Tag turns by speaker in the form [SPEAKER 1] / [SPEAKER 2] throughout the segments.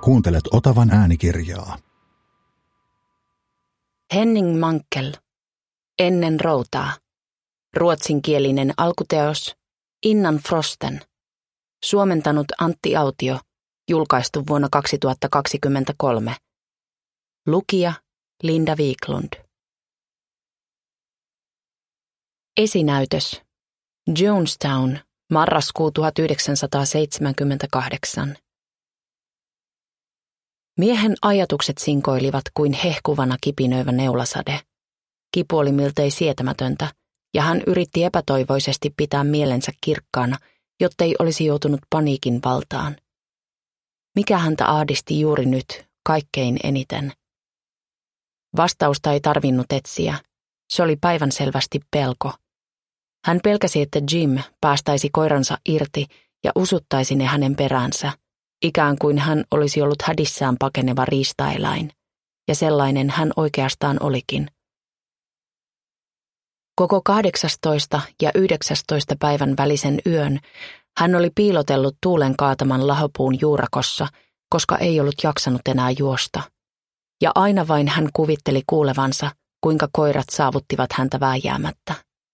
[SPEAKER 1] Kuuntelet Otavan äänikirjaa.
[SPEAKER 2] Henning Mankell. Ennen routaa. Ruotsinkielinen alkuteos. Innan frosten. Suomentanut Antti Autio. Julkaistu vuonna 2023. Lukija Linda Wiklund. Esinäytös. Jonestown, marraskuu 1978. Miehen ajatukset sinkoilivat kuin hehkuvana kipinöivä neulasade. Kipu oli miltei sietämätöntä, ja hän yritti epätoivoisesti pitää mielensä kirkkaana, jottei olisi joutunut paniikin valtaan. Mikä häntä ahdisti juuri nyt, kaikkein eniten? Vastausta ei tarvinnut etsiä. Se oli päivänselvästi pelko. Hän pelkäsi, että Jim päästäisi koiransa irti ja usuttaisi ne hänen peräänsä, ikään kuin hän olisi ollut hädissään pakeneva riistaeläin, ja sellainen hän oikeastaan olikin. Koko 18. ja 19. päivän välisen yön hän oli piilotellut tuulen kaataman lahopuun juurakossa, koska ei ollut jaksanut enää juosta. Ja aina vain hän kuvitteli kuulevansa, kuinka koirat saavuttivat häntä vääjäämättä.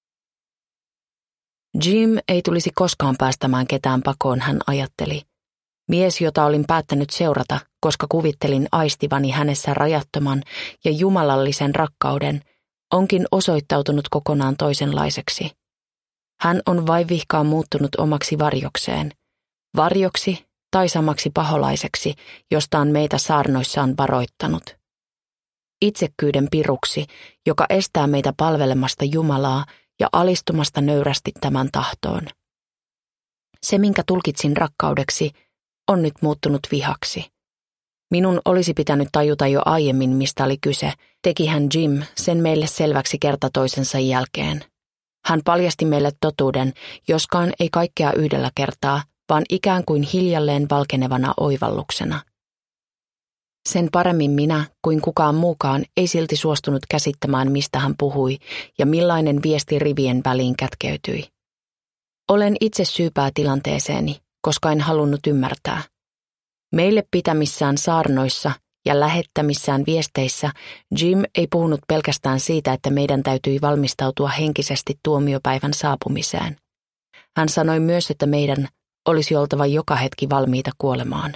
[SPEAKER 2] Jim ei tulisi koskaan päästämään ketään pakoon, hän ajatteli. Mies, jota olin päättänyt seurata, koska kuvittelin aistivani hänessä rajattoman ja jumalallisen rakkauden, onkin osoittautunut kokonaan toisenlaiseksi. Hän on vaivihkaan muuttunut omaksi varjokseen. Varjoksi tai samaksi paholaiseksi, josta on meitä saarnoissaan varoittanut. Itsekkyyden piruksi, joka estää meitä palvelemasta Jumalaa ja alistumasta nöyrästi tämän tahtoon. Se, minkä tulkitsin rakkaudeksi, on nyt muuttunut vihaksi. Minun olisi pitänyt tajuta jo aiemmin, mistä oli kyse, tekihän Jim sen meille selväksi kerta toisensa jälkeen. Hän paljasti meille totuuden, joskaan ei kaikkea yhdellä kertaa, vaan ikään kuin hiljalleen valkenevana oivalluksena. Sen paremmin minä kuin kukaan muukaan ei silti suostunut käsittämään, mistä hän puhui ja millainen viesti rivien väliin kätkeytyi. Olen itse syypää tilanteeseeni, koska en halunnut ymmärtää. Meille pitämissään saarnoissa ja lähettämissään viesteissä Jim ei puhunut pelkästään siitä, että meidän täytyi valmistautua henkisesti tuomiopäivän saapumiseen. Hän sanoi myös, että meidän olisi oltava joka hetki valmiita kuolemaan.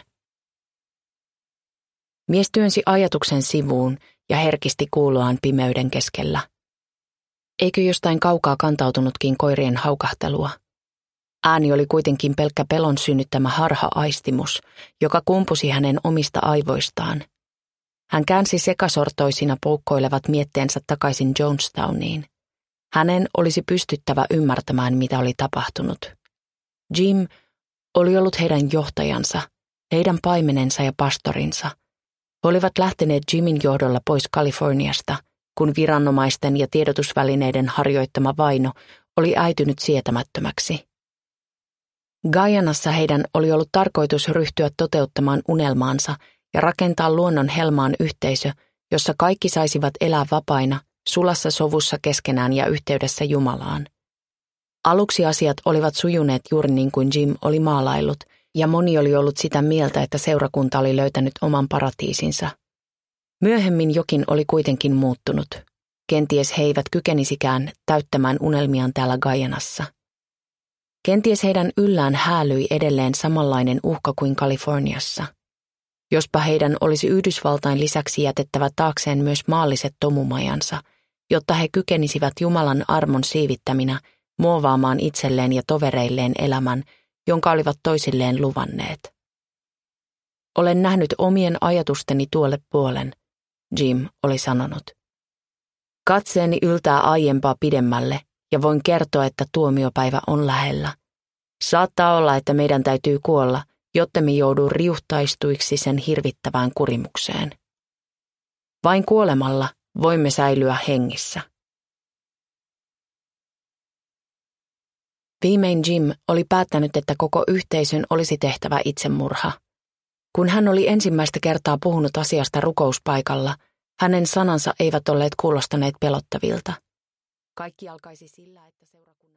[SPEAKER 2] Mies työnsi ajatuksen sivuun ja herkisti kuuloaan pimeyden keskellä. Eikö jostain kaukaa kantautunutkin koirien haukahtelua? Ääni oli kuitenkin pelkkä pelon synnyttämä harha-aistimus, joka kumpusi hänen omista aivoistaan. Hän käänsi sekasortoisina poukkoilevat mietteensä takaisin Jonestowniin. Hänen olisi pystyttävä ymmärtämään, mitä oli tapahtunut. Jim oli ollut heidän johtajansa, heidän paimenensa ja pastorinsa. He olivat lähteneet Jimin johdolla pois Kaliforniasta, kun viranomaisten ja tiedotusvälineiden harjoittama vaino oli äitynyt sietämättömäksi. Guyanassa heidän oli ollut tarkoitus ryhtyä toteuttamaan unelmaansa ja rakentaa luonnon helmaan yhteisö, jossa kaikki saisivat elää vapaina, sulassa sovussa keskenään ja yhteydessä Jumalaan. Aluksi asiat olivat sujuneet juuri niin kuin Jim oli maalaillut, ja moni oli ollut sitä mieltä, että seurakunta oli löytänyt oman paratiisinsa. Myöhemmin jokin oli kuitenkin muuttunut. Kenties he eivät kykenisikään täyttämään unelmiaan täällä Guyanassa. Kenties heidän yllään häälyi edelleen samanlainen uhka kuin Kaliforniassa. Jospa heidän olisi Yhdysvaltain lisäksi jätettävä taakseen myös maalliset tomumajansa, jotta he kykenisivät Jumalan armon siivittäminä muovaamaan itselleen ja tovereilleen elämän, jonka olivat toisilleen luvanneet. Olen nähnyt omien ajatusteni tuolle puolen, Jim oli sanonut. Katseeni yltää aiempaa pidemmälle ja voin kertoa, että tuomiopäivä on lähellä. Saattaa olla, että meidän täytyy kuolla, jotta me joudu riuhtaistuiksi sen hirvittävään kurimukseen. Vain kuolemalla voimme säilyä hengissä. Viimein Jim oli päättänyt, että koko yhteisön olisi tehtävä itsemurha. Kun hän oli ensimmäistä kertaa puhunut asiasta rukouspaikalla, hänen sanansa eivät olleet kuulostaneet pelottavilta. Kaikki alkaisi sillä, että seurakunta